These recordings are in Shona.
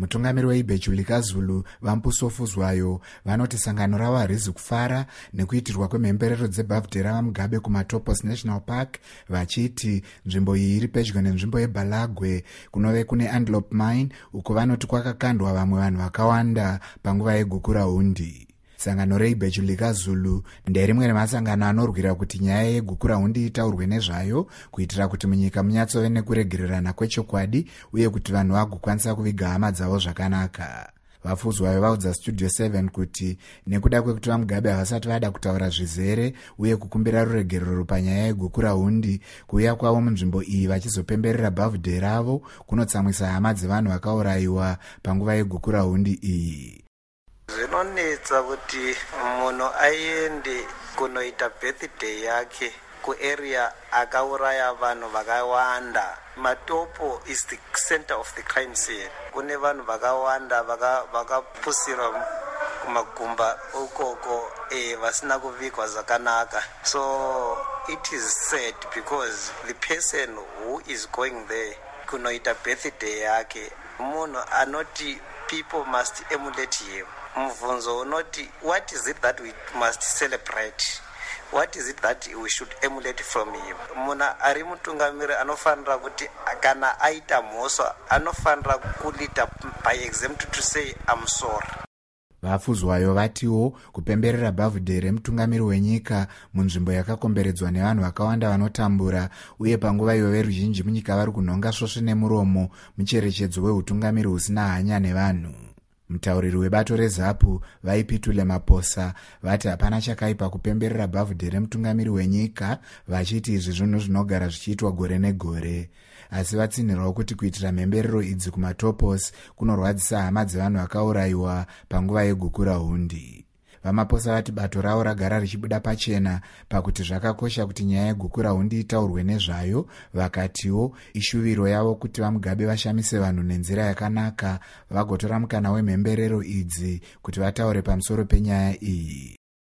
Mutungamiri weIBHE Julika Zulu vaMpusofuzwayo vanoti sangano ravo harizi kufara nekuitirwa kwemhemberero dzeBirthday ravaMugabe kuMatopos National Park, vachiti nzvimbo iyi iri pedyo nenzvimbo yeBalagwe kunove kune Antelope Mine, uko vanoti kwakakandwa vamwe vanhu vakawanda panguva yegukura hundi. Sangano reIBHE Julika Zulu nderimwe remasangano anorwira kuti nyaya yegukura hundi itaurwe nezvayo, kuitira kuti munyika munyatsove nekuregererana kwechokwadi uye kuti vanhu vagokwanisa kuviga hama dzavo zvakanaka. Vafuzwayo vaudza Studio 7 kuti nekuda kwekuti vaMugabe havasati vada kutaura zvizere uye kukumbira ruregerero panyaya yegukura hundi, kuuya kwavo munzvimbo iyi vachizopemberera birthday ravo kunotsamwisa hama dzevanhu vakaurayiwa panguva yegukura hundi iyi. Zvinonetsa kuti munhu aende kunoita birthday yake kuarea akauraya vanhu vakawanda. Matopo is the center of the crime scene. Kune vanhu vakawanda vakapusirwa kumagumba ukoko vasina kuvigwa zvakanaka. So it is sad because the person who is going there kunoita birthday yake, munhu anoti people must emulate him. Muvunzo unoti, what is it that we must celebrate? What is it that we should emulate from him? Muna ari mutungamiri anofanira kuti kana aita mhosva anofanira kulita by example to say I'm sorry. Vafuzwayo vatiwo kupemberera birthday remutungamiri wenyika munzvimbo yakakomberedzwa nevanhu vakawanda vanotambura, uye panguva iyo veruzhinji munyika vari kunhonga svosve nemuromo mucherechedzo wehutungamiri husina hanya nevanhu. Mutauriri webato reZAPU vaipitule Maposa vati hapana chakaipa kupemberera birthday remutungamiri wenyika, vachiti izvi zvinhu zvinogara zvichiitwa gore negore. Asi vatsinhirawo kuti kuitira mhemberero idzi kuMatopos kunorwadzisa hama dzevanhu vakaurayiwa panguva yegukura hundi. VaMaposa vati bato ravo ragara richibuda pachena pakuti zvakakosha kuti nyaya yegukura hundi itaurwe nezvayo, vakatiwo ishuviro yavo kuti vaMugabe vashamise vanhu nenzira yakanaka, vagotora mukana wemhemberero idzi kuti vataure pamusoro penyaya iyi.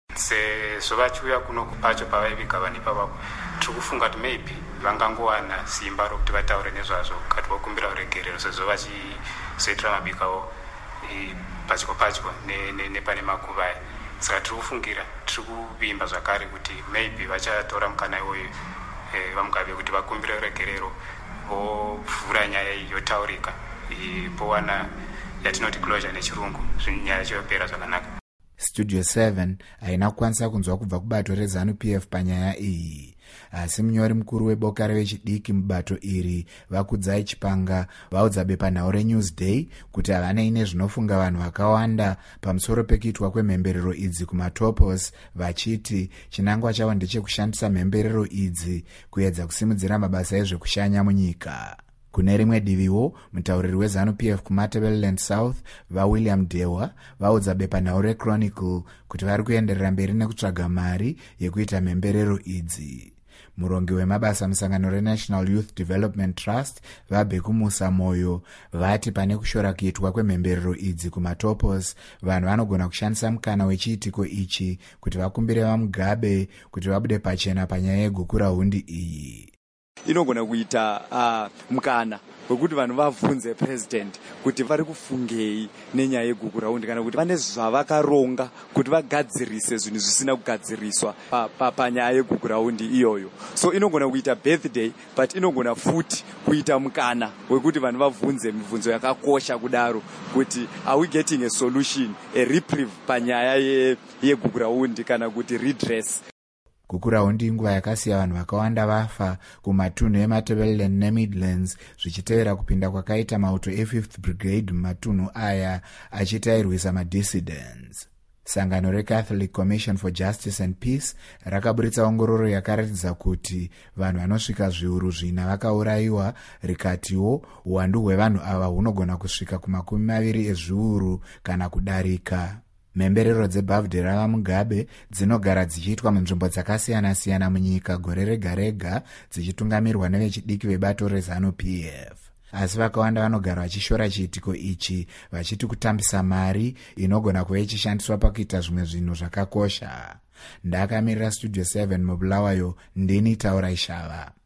Sezvo vachiuya kuno kupacho pavaiviga vanhu ipavo, tiri kufunga kuti maybe vangangowana simba rokuti vataure nezvazvo kati vokumbira uregerero, sezvo vachizoitira mabikawo padyo nepane makuvai. Saka tiri kufungira, tiri kuvimba zvakare kuti maybe vachatora mukana iwoyo vaMugabe kuti vakumbire uregerero, vovhura nyaya iyi yotaurika, powana yatinoti closure nechirungu, nyaya chiyopera zvakanaka. Studio 7 haina kukwanisa kunzwa kubva kubato reZANU-PF panyaya iyi. Asi munyori mukuru weboka revechidiki mubato iri Vakudzai Chipanga vaudza bepanhau reNewsday kuti havanei nezvinofunga vanhu vakawanda pamusoro pekuitwa kwemhemberero idzi kuMatopos, vachiti chinangwa chavo ndechekushandisa mhemberero idzi kuedza kusimudzira mabasa ezvekushanya munyika. Kune rimwe diviwo, mutauriri weZANU-PF kuMatabeleland South vaWilliam Dewa vaudza bepanhau reChronicle kuti vari kuenderera mberi nekutsvaga mari yekuita mhemberero idzi. Murongi wemabasa musangano reNational Youth Development Trust vaBheku Musa Moyo vati pane kushora kuitwa kwemhemberero idzi kuMatopos, vanhu vanogona kushandisa mukana wechiitiko ichi kuti vakumbire vaMugabe kuti vabude pachena panyaya yegukura hundi iyi. Inogona kuita mukana wekuti vanhu vabvunze president kuti vari kufungei nenyaya yegukura hundi, kana kuti vane zvavakaronga kuti vagadzirise zvinhu zvisina kugadziriswa panyaya yegukura hundi iyoyo. So inogona kuita birthday, but inogona futi kuita mukana wekuti vanhu vabvunze mibvunzo yakakosha kudaro kuti are we getting a solution, a reprieve panyaya yegukura hundi kana kuti redress. Gukura hundi inguva yakasiya vanhu vakawanda vafa kumatunhu eMatabeleland neMidlands zvichitevera kupinda kwakaita mauto e5th Brigade mumatunhu aya achitairwisa madissidents. Sangano reCatholic Commission for Justice and Peace rakaburitsa ongororo yakaratidza kuti vanhu vanosvika zviuru 4 vakaurayiwa, rikatiwo uwandu hwevanhu ava hunogona kusvika ku20 ezviuru kana kudarika. Mhemberero dzebirthday ravaMugabe dzinogara dzichiitwa munzvimbo dzakasiyana-siyana munyika gore rega rega, dzichitungamirwa nevechidiki vebato reZANU-PF. Asi vakawanda vanogara vachishora chiitiko ichi vachiti kutambisa mari inogona kuva ichishandiswa pakuita zvimwe zvinhu zvakakosha. Ndakamirira Studio 7 muBulawayo, ndini Taura Ishava.